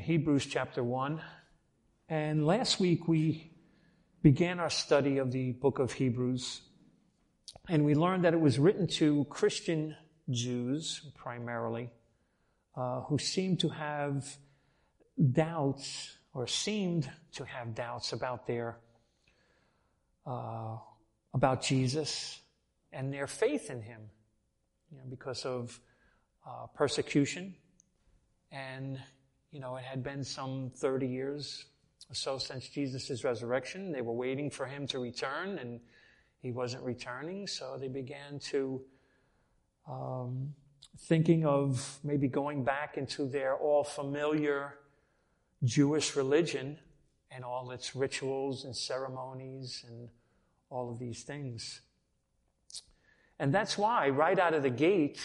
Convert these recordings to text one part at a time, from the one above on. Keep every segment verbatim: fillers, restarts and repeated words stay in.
Hebrews chapter one. And last week we began our study of the book of Hebrews. And we learned that it was written to Christian Jews primarily, uh, who seemed to have doubts or seemed to have doubts about their, uh, about Jesus and their faith in him, you know, because of uh, persecution. And, you know, it had been some thirty years or so since Jesus' resurrection. They were waiting for him to return, and he wasn't returning. So they began to um, thinking of maybe going back into their all familiar Jewish religion and all its rituals and ceremonies and all of these things. And that's why right out of the gate,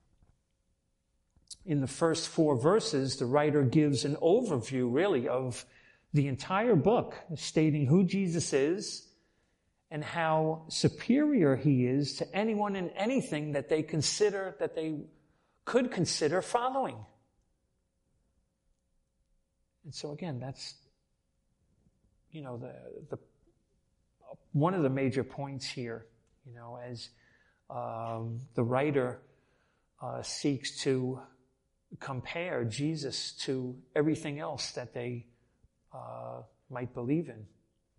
in the first four verses, the writer gives an overview, really, of the entire book, stating who Jesus is and how superior he is to anyone and anything that they consider, that they could consider following. And so again, that's, you know, the the one of the major points here, you know, as um, the writer uh, seeks to compare Jesus to everything else that they uh, might believe in.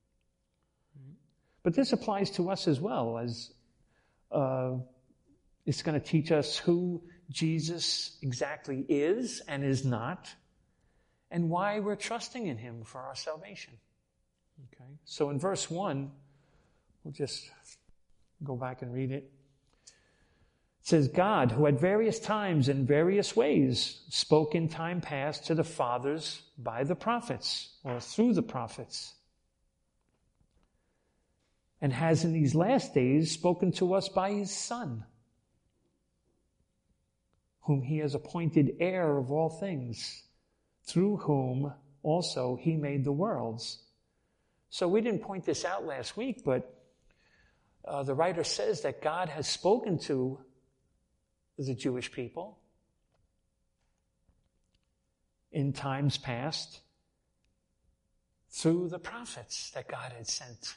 But this applies to us as well, as uh, it's going to teach us who Jesus exactly is and is not, and why we're trusting in him for our salvation. Okay, so in verse one, we'll just go back and read it. It says, God, who at various times in various ways spoke in time past to the fathers by the prophets, or through the prophets, and has in these last days spoken to us by his Son, whom he has appointed heir of all things, through whom also he made the worlds. So we didn't point this out last week, but uh, the writer says that God has spoken to the Jewish people in times past through the prophets that God had sent.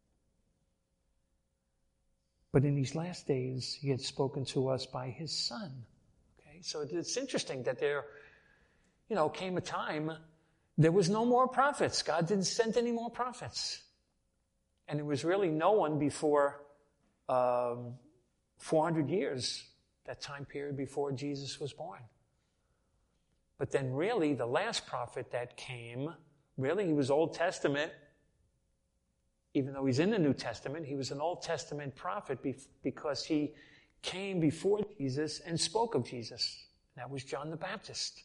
But in these last days, he had spoken to us by his Son. Okay, so it's interesting that there, you know, came a time there was no more prophets. God didn't send any more prophets. And it was really no one before um, four hundred years, that time period before Jesus was born. But then really the last prophet that came, really he was Old Testament. Even though he's in the New Testament, he was an Old Testament prophet because he came before Jesus and spoke of Jesus. That was John the Baptist.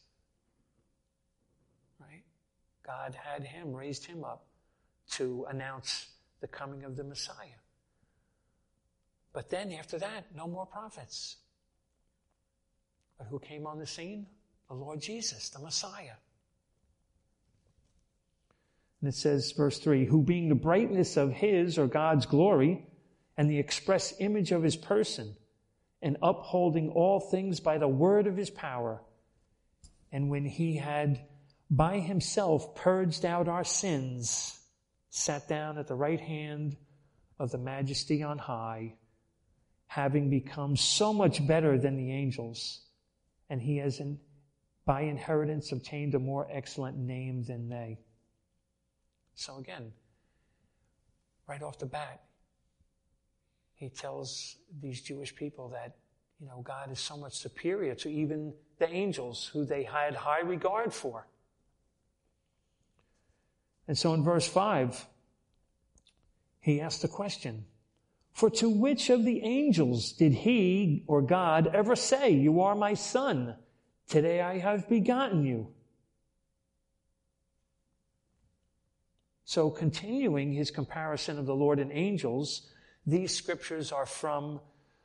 Right? God had him, raised him up to announce the coming of the Messiah. But then after that, no more prophets. But who came on the scene? The Lord Jesus, the Messiah. And it says, verse three, who being the brightness of his, or God's glory, and the express image of his person, and upholding all things by the word of his power, and when he had by himself purged out our sins, sat down at the right hand of the Majesty on high, having become so much better than the angels, and he has in, by inheritance obtained a more excellent name than they. So again, right off the bat, he tells these Jewish people that, you know, God is so much superior to even the angels who they had high regard for. And so in verse five, he asked the question, for to which of the angels did he, or God, ever say, you are my son, today I have begotten you? So continuing his comparison of the Lord and angels, these scriptures are from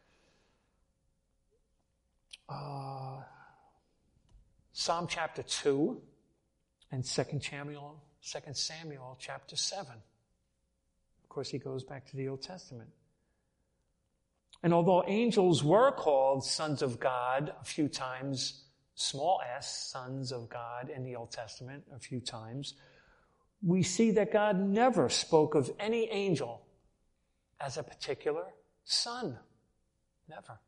uh, Psalm chapter two and Second Samuel, Second Samuel chapter seven. Of course, he goes back to the Old Testament. And although angels were called sons of God a few times small s, sons of God in the Old Testament a few times, we see that God never spoke of any angel as a particular son. Never.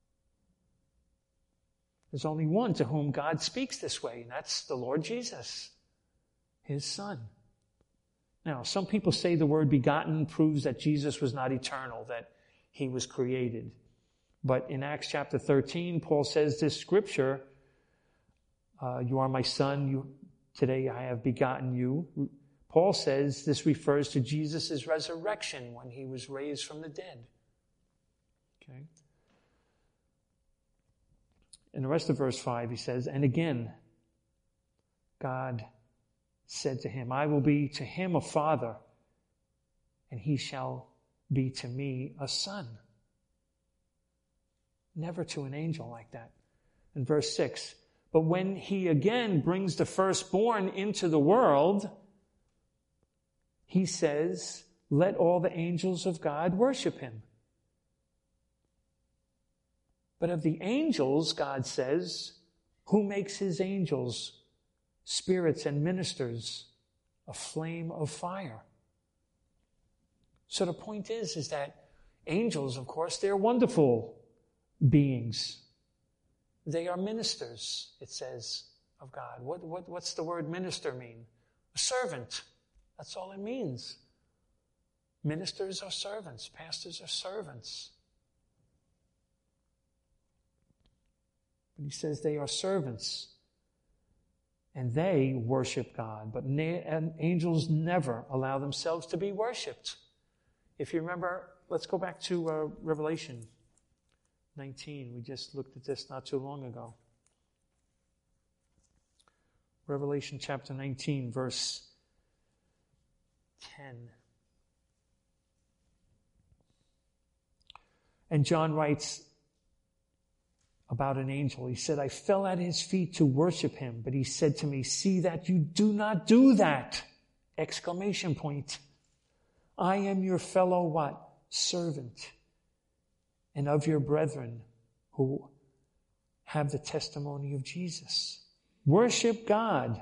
There's only one to whom God speaks this way, and that's the Lord Jesus, his Son. Now, some people say the word begotten proves that Jesus was not eternal, that he was created. But in Acts chapter thirteen, Paul says this scripture, uh, you are my son, you, today I have begotten you. Paul says this refers to Jesus' resurrection when he was raised from the dead. Okay. In the rest of verse five, he says, and again, God said to him, I will be to him a father, and he shall be to me a son. Never to an angel like that. In verse six, but when he again brings the firstborn into the world, he says, let all the angels of God worship him. But of the angels, God says, who makes his angels spirits and ministers, a flame of fire? So the point is, is that angels, of course, they're wonderful beings. They are ministers, it says, of God. What, what, what's the word minister mean? A servant. That's all it means. Ministers are servants. Pastors are servants. But he says they are servants. And they worship God. But na- and angels never allow themselves to be worshipped. If you remember, let's go back to uh, Revelation nineteen. We just looked at this not too long ago. Revelation chapter nineteen, verse ten. And John writes about an angel. He said, I fell at his feet to worship him, but he said to me, see that you do not do that! Exclamation point. I am your fellow what? Servant, and of your brethren who have the testimony of Jesus. Worship God.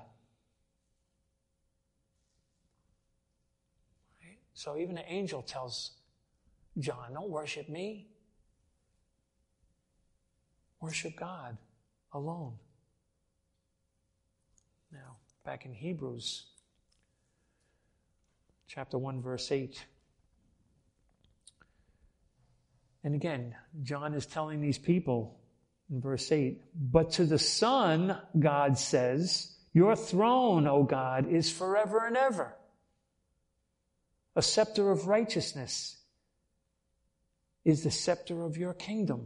Right? So even an angel tells John, don't worship me. Worship God alone. Now, back in Hebrews, chapter one, verse eight. And again, John is telling these people in verse eight, but to the Son, God says, your throne, O God, is forever and ever. A scepter of righteousness is the scepter of your kingdom.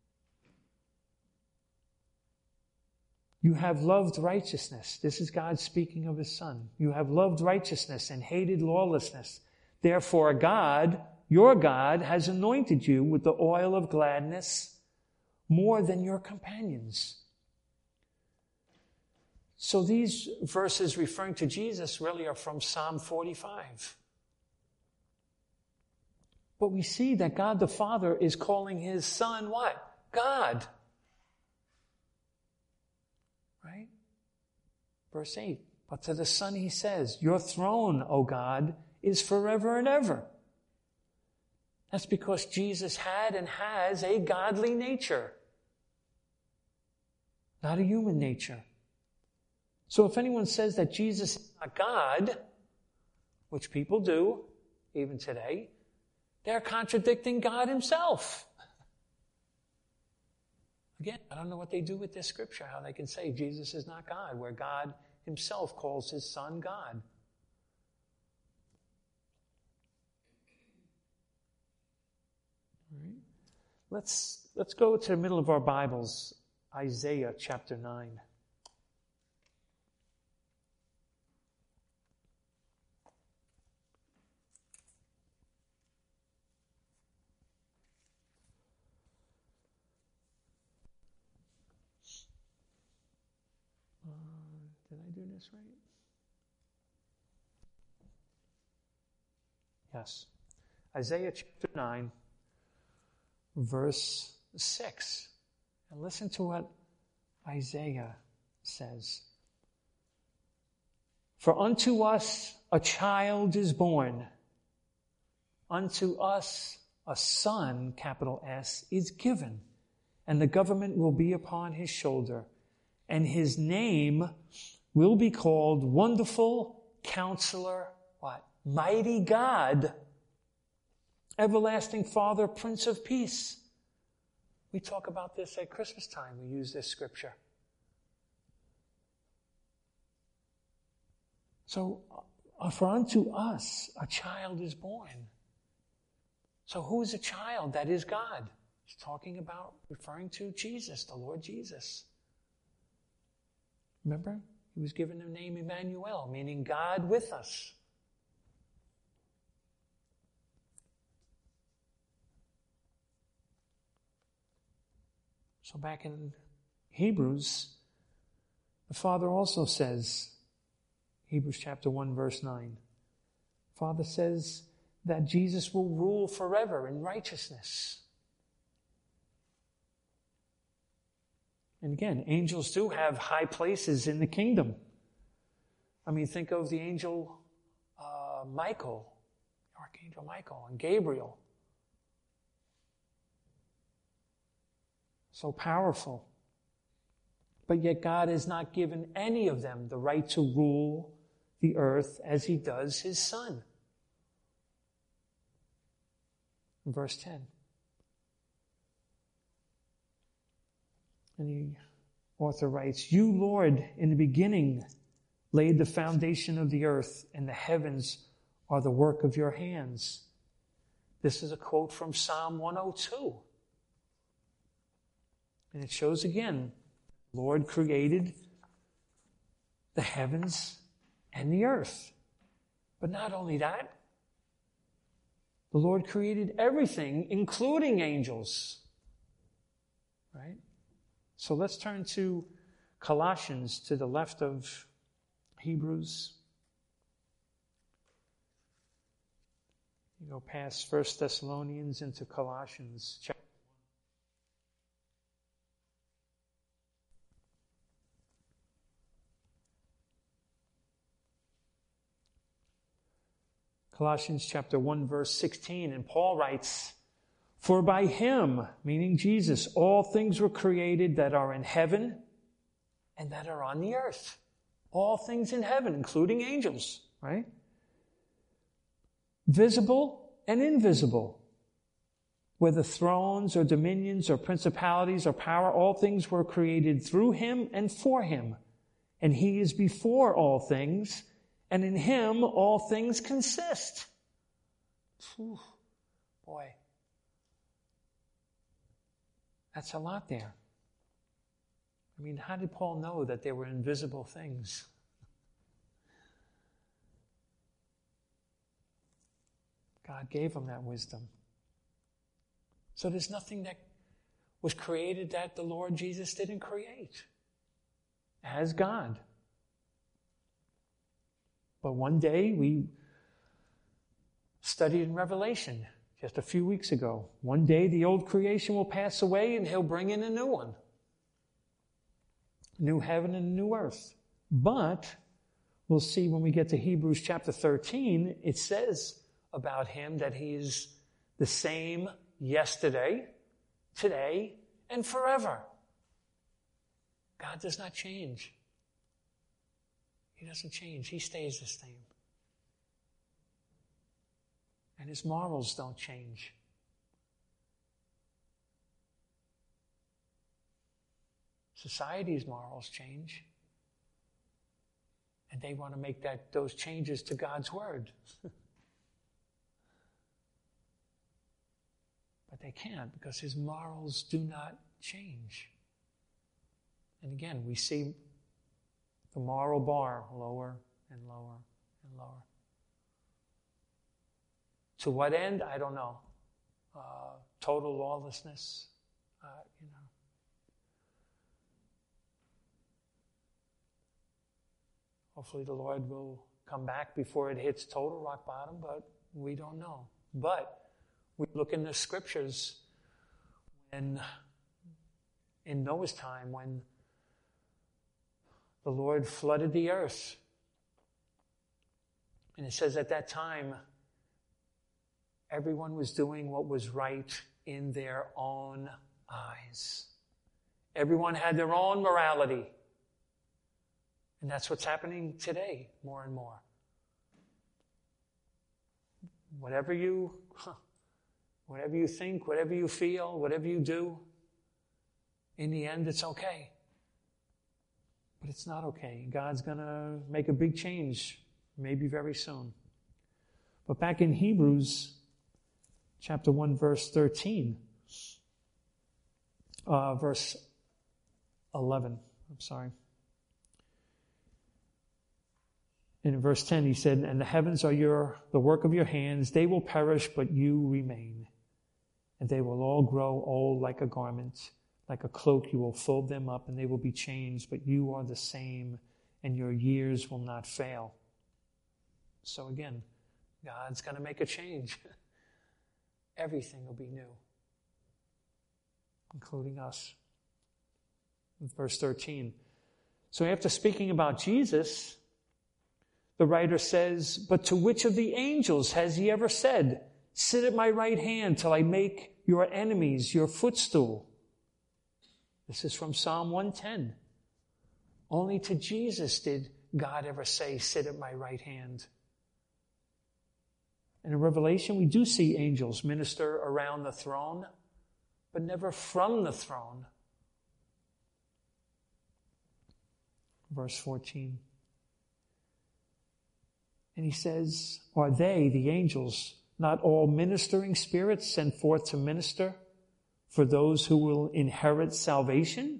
You have loved righteousness. This is God speaking of his Son. You have loved righteousness and hated lawlessness. Therefore, God, your God, has anointed you with the oil of gladness more than your companions. So these verses referring to Jesus really are from Psalm forty-five. But we see that God the Father is calling his Son what? God. Right? Verse eight. But to the Son he says, your throne, O God, is forever and ever. That's because Jesus had and has a godly nature, not a human nature. So if anyone says that Jesus is not God, which people do, even today, they're contradicting God himself. Again, I don't know what they do with this scripture, how they can say Jesus is not God, where God himself calls his Son God. All right. Let's, let's go to the middle of our Bibles, Isaiah chapter nine. Did I do this right? Yes. Isaiah chapter nine, verse six. And listen to what Isaiah says, "For unto us a child is born, unto us a son," capital S, "is given, and the government will be upon his shoulder, and his name will be called Wonderful Counselor," what? "Mighty God, Everlasting Father, Prince of Peace." We talk about this at Christmas time. We use this scripture. So, uh, for unto us a child is born. So who is a child? That is God. He's talking about, referring to Jesus, the Lord Jesus. Remember? He was given the name Emmanuel, meaning God with us. So back in Hebrews, the Father also says, Hebrews chapter one, verse nine, Father says that Jesus will rule forever in righteousness. And again, angels do have high places in the kingdom. I mean, think of the angel uh, Michael, Archangel Michael, and Gabriel. So powerful. But yet God has not given any of them the right to rule the earth as he does his Son. In verse ten. And the author writes, "You, Lord, in the beginning laid the foundation of the earth, and the heavens are the work of your hands." This is a quote from Psalm one oh two. And it shows again, the Lord created the heavens and the earth. But not only that, the Lord created everything, including angels. Right? So let's turn to Colossians, to the left of Hebrews. You go past First Thessalonians into Colossians chapter. Colossians chapter one, verse sixteen, and Paul writes, "For by him," meaning Jesus, "all things were created that are in heaven and that are on the earth." All things in heaven, including angels, right? "Visible and invisible, whether thrones or dominions or principalities or power, all things were created through him and for him. And he is before all things, and in him all things consist." Whew, boy, that's a lot there. I mean, how did Paul know that there were invisible things? God gave him that wisdom. So there's nothing that was created that the Lord Jesus didn't create as God. But one day we studied in Revelation just a few weeks ago. One day the old creation will pass away and he'll bring in a new one. New heaven and a new earth. But we'll see when we get to Hebrews chapter thirteen, it says about him that he is the same yesterday, today, and forever. God does not change. He doesn't change. He stays the same. And his morals don't change. Society's morals change. And they want to make that those changes to God's word. But they can't, because his morals do not change. And again, we see the moral bar lower and lower and lower. To what end? I don't know. Uh, total lawlessness, uh, you know. Hopefully the Lord will come back before it hits total rock bottom, but we don't know. But we look in the scriptures when, in Noah's time, when the Lord flooded the earth. And it says at that time, everyone was doing what was right in their own eyes. Everyone had their own morality. And that's what's happening today, more and more. Whatever you, whatever you think, whatever you feel, whatever you do, in the end, it's okay. But it's not okay. God's going to make a big change, maybe very soon. But back in Hebrews chapter one, verse thirteen, uh, verse eleven, I'm sorry. And in verse ten, he said, and the heavens are your the work of your hands. They will perish, but you remain. And they will all grow old like a garment. Like a cloak, you will fold them up, and they will be changed. But you are the same, and your years will not fail. So again, God's going to make a change. Everything will be new, including us. Verse thirteen. So after speaking about Jesus, the writer says, but to which of the angels has he ever said, sit at my right hand till I make your enemies your footstool? This is from Psalm one ten. Only to Jesus did God ever say, sit at my right hand. And in Revelation, we do see angels minister around the throne, but never from the throne. Verse fourteen. And he says, are they, the angels, not all ministering spirits sent forth to minister for those who will inherit salvation?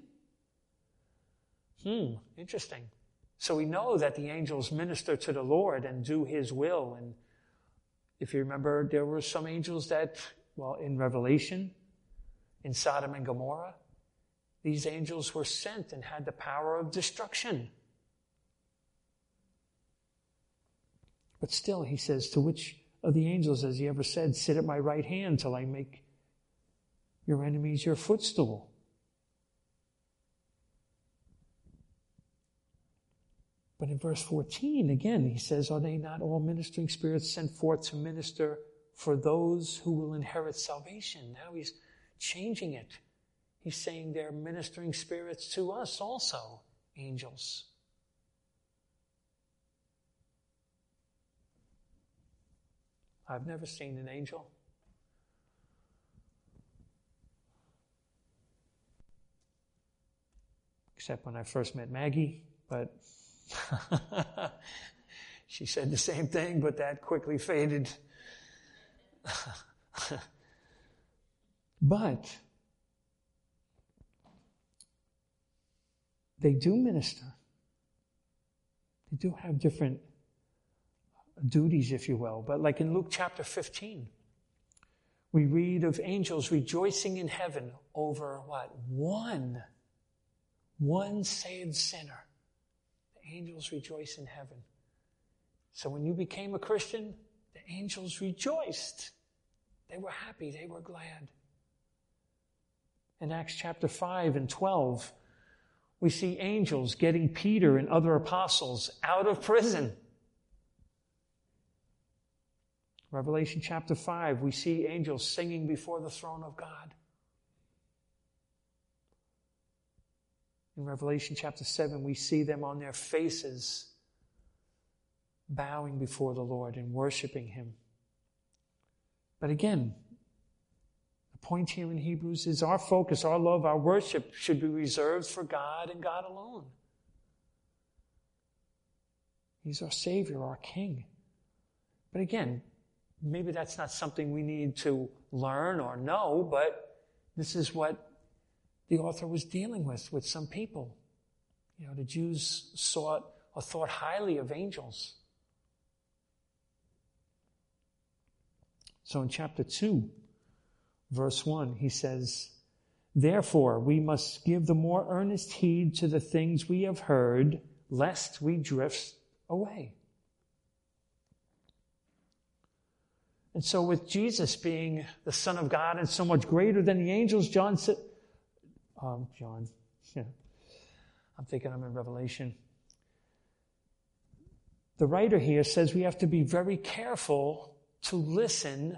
Hmm, interesting. So we know that the angels minister to the Lord and do his will. And if you remember, there were some angels that, well, in Revelation, in Sodom and Gomorrah, these angels were sent and had the power of destruction. But still, he says, to which of the angels has he ever said, sit at my right hand till I make your enemies your footstool? But in verse fourteen, again, he says, are they not all ministering spirits sent forth to minister for those who will inherit salvation? Now he's changing it. He's saying they're ministering spirits to us also, angels. I've never seen an angel. Except when I first met Maggie, but she said the same thing, but that quickly faded. But they do minister. They do have different duties, if you will. But like in Luke chapter fifteen, we read of angels rejoicing in heaven over what? One. One saved sinner. The angels rejoice in heaven. So when you became a Christian, the angels rejoiced. They were happy. They were glad. In Acts chapter five and twelve, we see angels getting Peter and other apostles out of prison. Revelation chapter five, we see angels singing before the throne of God. In Revelation chapter seven, we see them on their faces bowing before the Lord and worshiping him. But again, the point here in Hebrews is our focus, our love, our worship should be reserved for God and God alone. He's our Savior, our King. But again, maybe that's not something we need to learn or know, but this is what the author was dealing with, with some people. You know, the Jews sought or thought highly of angels. So in chapter two, verse one, he says, therefore, we must give the more earnest heed to the things we have heard, lest we drift away. And so with Jesus being the Son of God and so much greater than the angels, John said, um, John, yeah, I'm thinking I'm in Revelation. the writer here says we have to be very careful to listen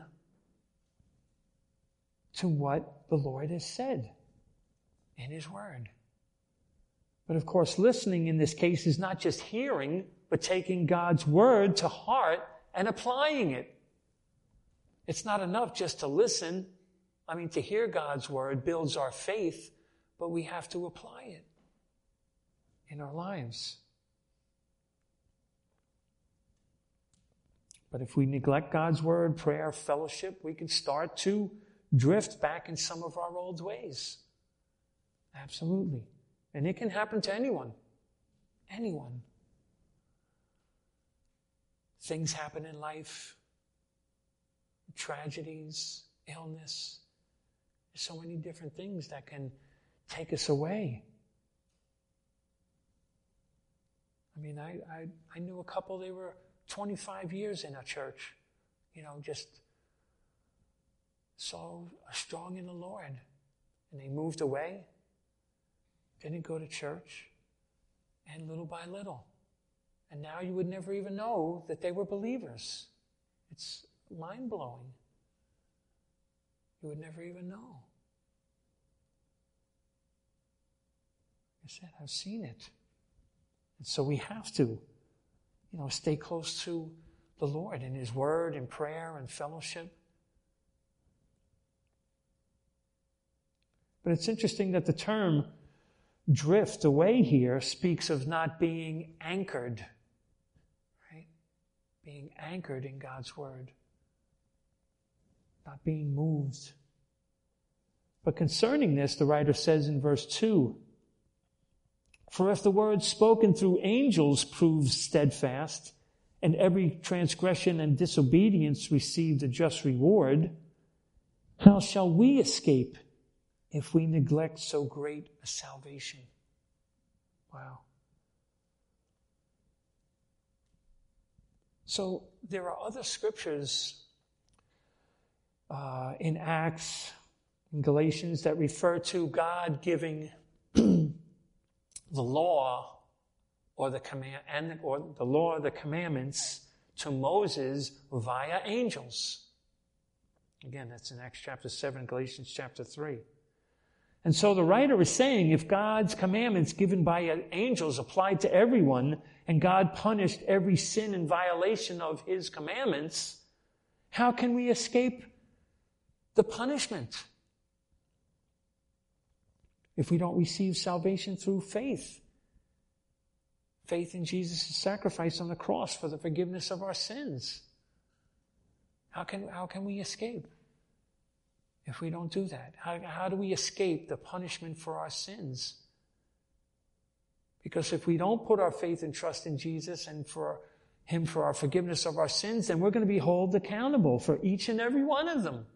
to what the Lord has said in His Word. But of course, listening in this case is not just hearing, but taking God's Word to heart and applying it. It's not enough just to listen. I mean, to hear God's Word builds our faith, but we have to apply it in our lives. But if we neglect God's Word, prayer, fellowship, we can start to drift back in some of our old ways. Absolutely. And it can happen to anyone. Anyone. Things happen in life. Tragedies, illness. There's so many different things that can take us away. I mean, I, I, I knew a couple, they were twenty-five years in a church. You know, just so strong in the Lord. And they moved away, didn't go to church, and little by little. And now you would never even know that they were believers. It's mind-blowing. You would never even know. I said, I've seen it. And so we have to, you know, stay close to the Lord in His Word and prayer and fellowship. But it's interesting that the term drift away here speaks of not being anchored, right? Being anchored in God's Word. Not being moved. But concerning this, the writer says in verse two, for if the word spoken through angels proves steadfast, and every transgression and disobedience received a just reward, how shall we escape if we neglect so great a salvation? Wow. So there are other scriptures uh, in Acts, in Galatians, that refer to God giving the law or the command and or the law or the commandments to Moses via angels. Again, that's in Acts chapter seven, Galatians chapter three. And so the writer is saying if God's commandments given by angels applied to everyone and God punished every sin and violation of His commandments, how can we escape the punishment if we don't receive salvation through faith? Faith in Jesus' sacrifice on the cross for the forgiveness of our sins. How can, how can we escape if we don't do that? How, how do we escape the punishment for our sins? Because if we don't put our faith and trust in Jesus and for Him for our forgiveness of our sins, then we're going to be held accountable for each and every one of them.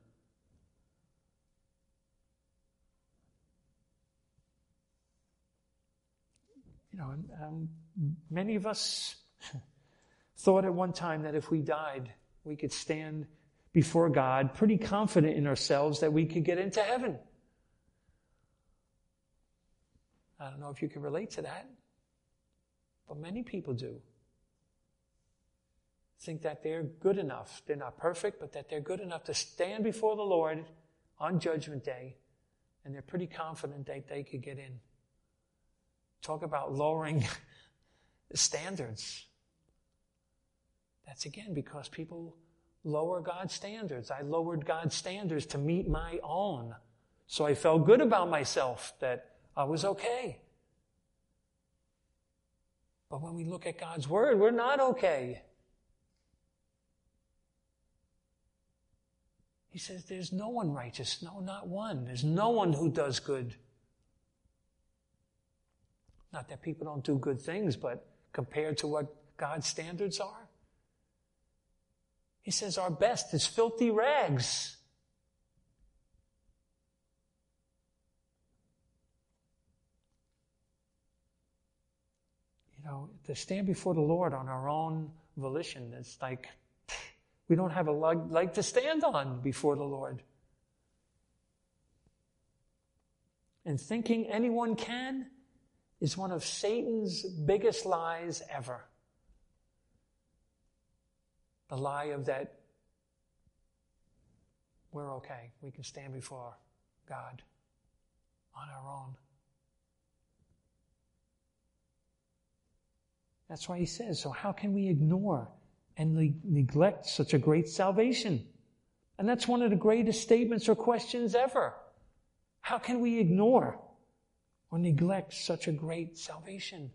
You know, um, many of us thought at one time that if we died, we could stand before God pretty confident in ourselves that we could get into heaven. I don't know if you can relate to that, but many people do. Think that they're good enough. They're not perfect, but that they're good enough to stand before the Lord on Judgment Day, and they're pretty confident that they could get in. Talk about lowering the standards. That's again because people lower God's standards. I lowered God's standards to meet my own. So I felt good about myself that I was okay. But when we look at God's Word, we're not okay. He says there's no one righteous. No, not one. There's no one who does good. Not that people don't do good things, but compared to what God's standards are, He says our best is filthy rags. You know, to stand before the Lord on our own volition, it's like we don't have a leg to stand on before the Lord. And thinking anyone can is one of Satan's biggest lies ever. The lie of that we're okay. We can stand before God on our own. That's why he says, so how can we ignore and ne- neglect such a great salvation? And that's one of the greatest statements or questions ever. How can we ignore or neglect such a great salvation?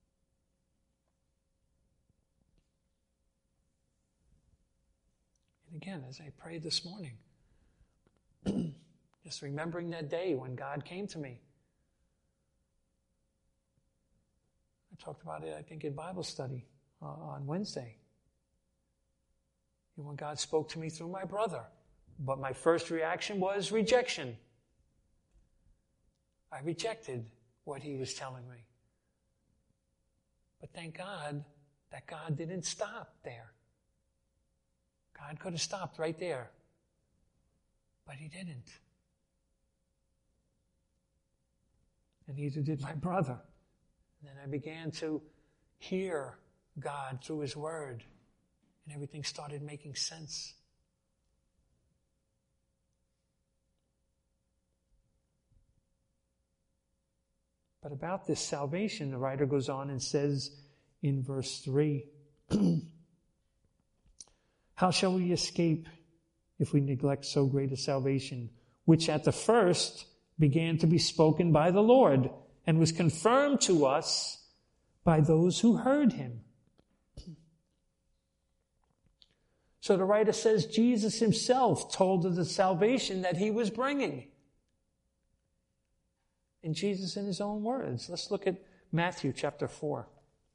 And again, as I prayed this morning, just remembering that day when God came to me. I talked about it, I think, in Bible study uh, on Wednesday. And when God spoke to me through my brother. But my first reaction was rejection. I rejected what he was telling me. But thank God that God didn't stop there. God could have stopped right there. But he didn't. And neither did my brother. And then I began to hear God through his word. And everything started making sense. But about this salvation, the writer goes on and says in verse three, how shall we escape if we neglect so great a salvation, which at the first began to be spoken by the Lord and was confirmed to us by those who heard him? So the writer says Jesus himself told of the salvation that he was bringing. And Jesus in his own words. Let's look at Matthew chapter four.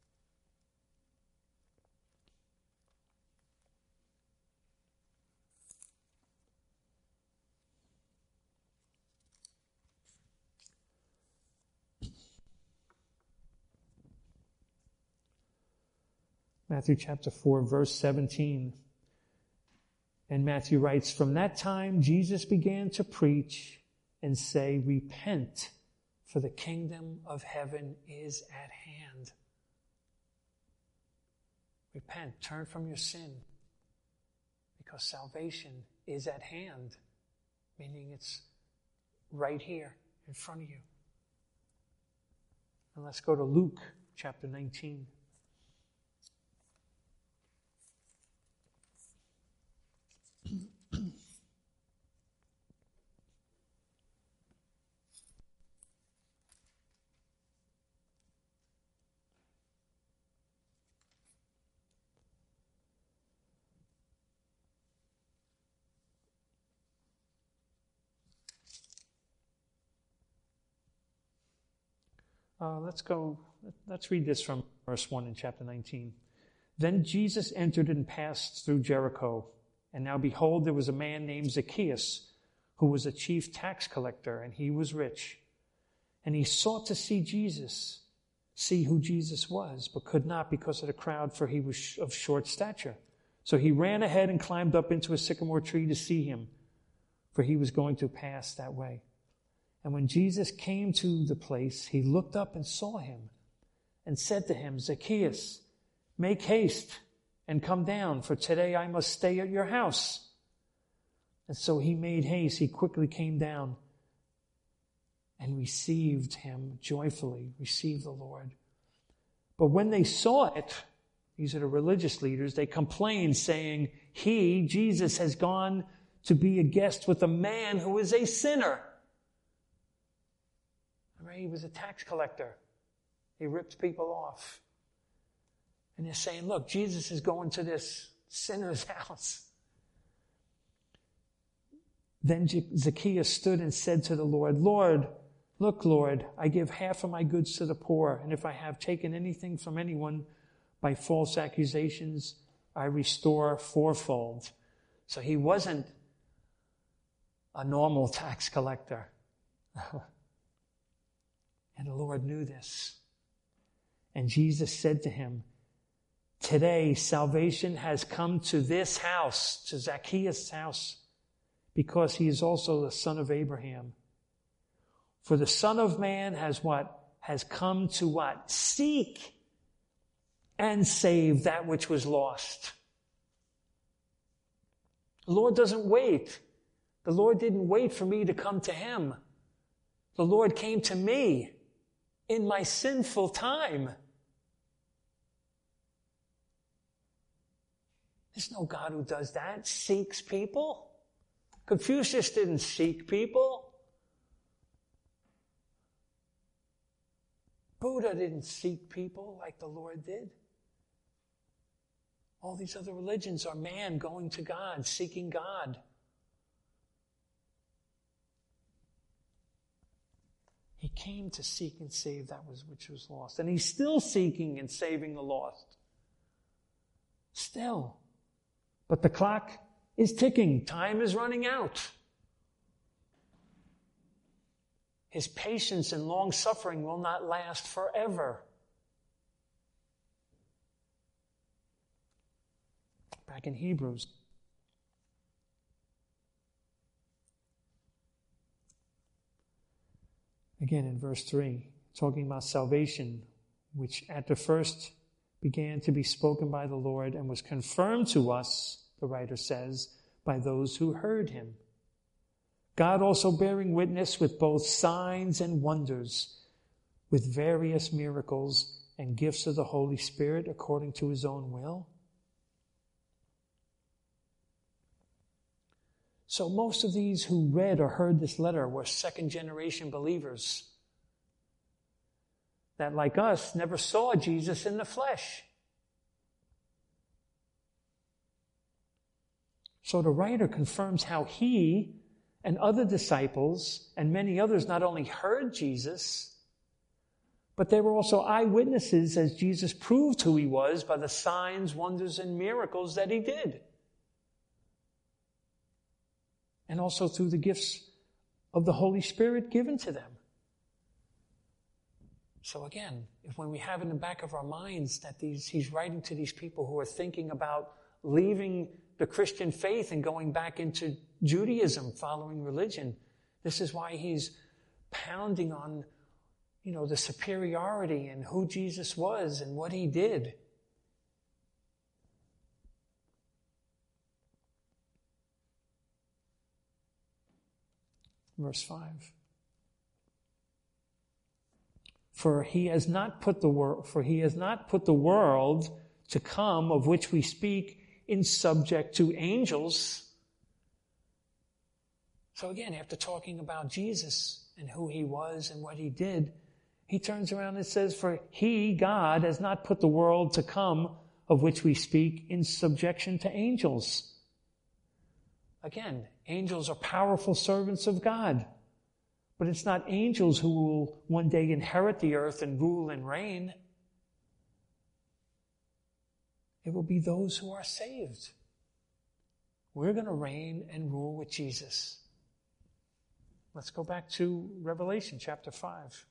Matthew chapter four, verse seventeen. And Matthew writes, from that time Jesus began to preach and say, repent, for the kingdom of heaven is at hand. Repent, turn from your sin, because salvation is at hand, meaning it's right here in front of you. And let's go to Luke chapter nineteen. Uh, let's go, let's read this from verse one in chapter nineteen. Then Jesus entered and passed through Jericho. And now behold, there was a man named Zacchaeus, who was a chief tax collector, and he was rich. And he sought to see Jesus, see who Jesus was, but could not because of the crowd, for he was of short stature. So he ran ahead and climbed up into a sycamore tree to see him, for he was going to pass that way. And when Jesus came to the place, he looked up and saw him and said to him, Zacchaeus, make haste and come down, for today I must stay at your house. And so he made haste. He quickly came down and received him joyfully, received the Lord. But when they saw it, these are the religious leaders, they complained, saying, he, Jesus, has gone to be a guest with a man who is a sinner. He was a tax collector. He ripped people off. And they're saying, look, Jesus is going to this sinner's house. Then Zacchaeus stood and said to the Lord, Lord, look, Lord, I give half of my goods to the poor, and if I have taken anything from anyone by false accusations, I restore fourfold. So he wasn't a normal tax collector. And the Lord knew this. And Jesus said to him, today salvation has come to this house, to Zacchaeus' house, because he is also the son of Abraham. For the Son of Man has what? Has come to what? Seek and save that which was lost. The Lord doesn't wait. The Lord didn't wait for me to come to him. The Lord came to me in my sinful time. There's no God who does that, seeks people. Confucius didn't seek people. Buddha didn't seek people like the Lord did. All these other religions are man going to God, seeking God. He came to seek and save that was which was lost. And he's still seeking and saving the lost. Still. But the clock is ticking. Time is running out. His patience and long suffering will not last forever. Back in Hebrews. Again in verse three, talking about salvation, which at the first began to be spoken by the Lord and was confirmed to us, the writer says, by those who heard him. God also bearing witness with both signs and wonders, with various miracles and gifts of the Holy Spirit according to his own will. So most of these who read or heard this letter were second generation believers that, like us, never saw Jesus in the flesh. So the writer confirms how he and other disciples and many others not only heard Jesus, but they were also eyewitnesses as Jesus proved who he was by the signs, wonders, and miracles that he did. And also through the gifts of the Holy Spirit given to them. So again, if when we have in the back of our minds that these, he's writing to these people who are thinking about leaving the Christian faith and going back into Judaism, following religion, this is why he's pounding on, you know, the superiority and who Jesus was and what he did. Verse five. For he has not put the wor- for he has not put the world to come of which we speak in subject to angels. So again, after talking about Jesus and who he was and what he did, he turns around and says, for he, God, has not put the world to come of which we speak in subjection to angels. Again, angels are powerful servants of God. But it's not angels who will one day inherit the earth and rule and reign. It will be those who are saved. We're going to reign and rule with Jesus. Let's go back to Revelation chapter five.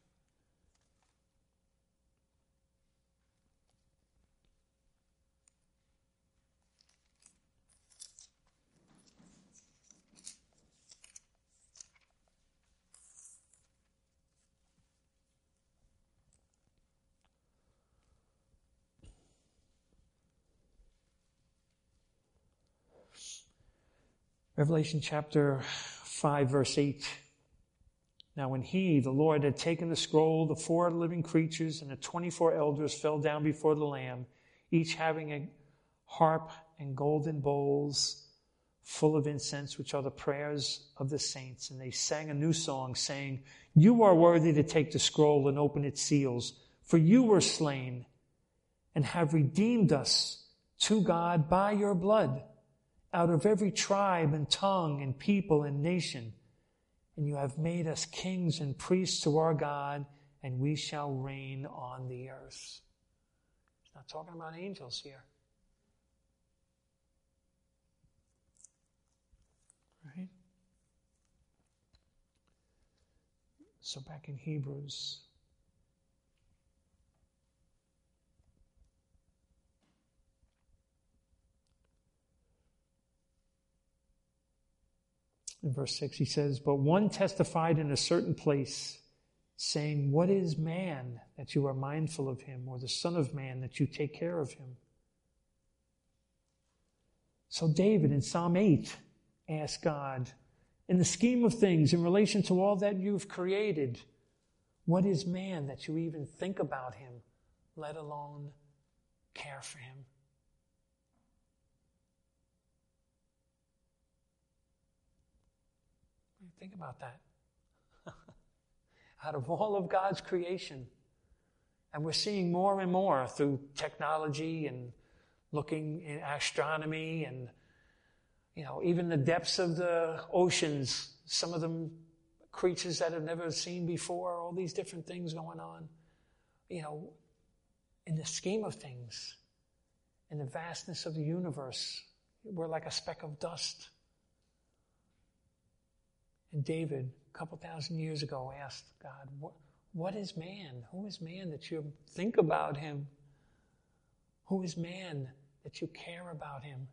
Revelation chapter five, verse eight. Now when he, the Lord, had taken the scroll, the four living creatures and the twenty-four elders fell down before the Lamb, each having a harp and golden bowls full of incense, which are the prayers of the saints. And they sang a new song, saying, you are worthy to take the scroll and open its seals, for you were slain and have redeemed us to God by your blood, out of every tribe and tongue and people and nation. And you have made us kings and priests to our God, and we shall reign on the earth. He's not talking about angels here. Right? So back in Hebrews. In verse six, he says, but one testified in a certain place, saying, what is man that you are mindful of him, or the son of man that you take care of him? So David in Psalm eight asked God, in the scheme of things, in relation to all that you've created, what is man that you even think about him, let alone care for him? Think about that. Out of all of God's creation, and we're seeing more and more through technology and looking in astronomy and, you know, even the depths of the oceans, some of them creatures that have never seen before, all these different things going on. You know, in the scheme of things, in the vastness of the universe, we're like a speck of dust. And David, a couple thousand years ago, asked God, what, what is man? Who is man that you think about him? Who is man that you care about him?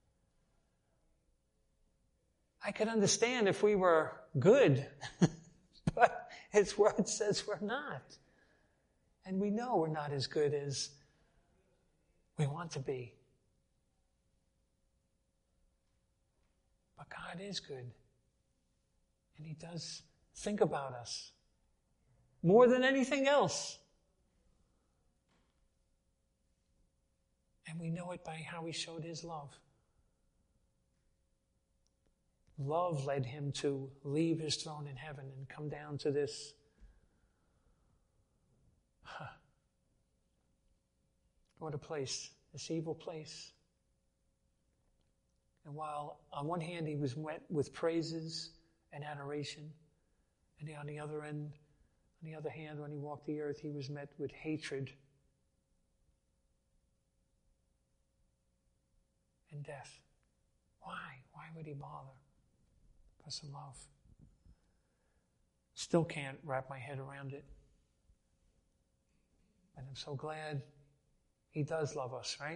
I could understand if we were good, but his word says we're not. And we know we're not as good as we want to be. But God is good. And he does think about us more than anything else. And we know it by how he showed his love. Love led him to leave his throne in heaven and come down to this. Huh. What a place, this evil place. And while on one hand he was met with praises and adoration, and on the other end, on the other hand, when he walked the earth, he was met with hatred and death. Why? Why would he bother? Because of love. Still can't wrap my head around it. And I'm so glad he does love us, right?